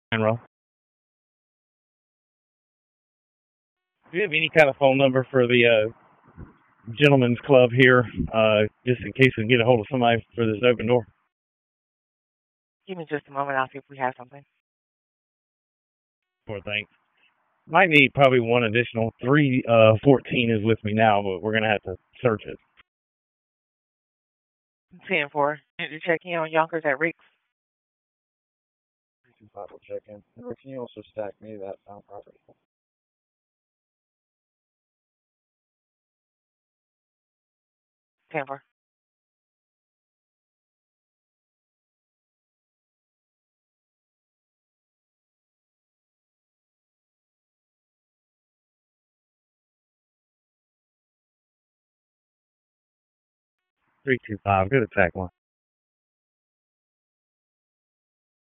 Roll. Do you have any kind of phone number for the gentleman's club here, just in case we can get a hold of somebody for this open door? Give me just a moment. I'll see if we have something. Poor thing. Might need probably one additional. 314 is with me now, but we're going to have to search it. 10-4. Need to check in on Yonkers at Rick's. 325 will check in. Or can you also stack me that found property? 10-4. Three two five. Good attack one.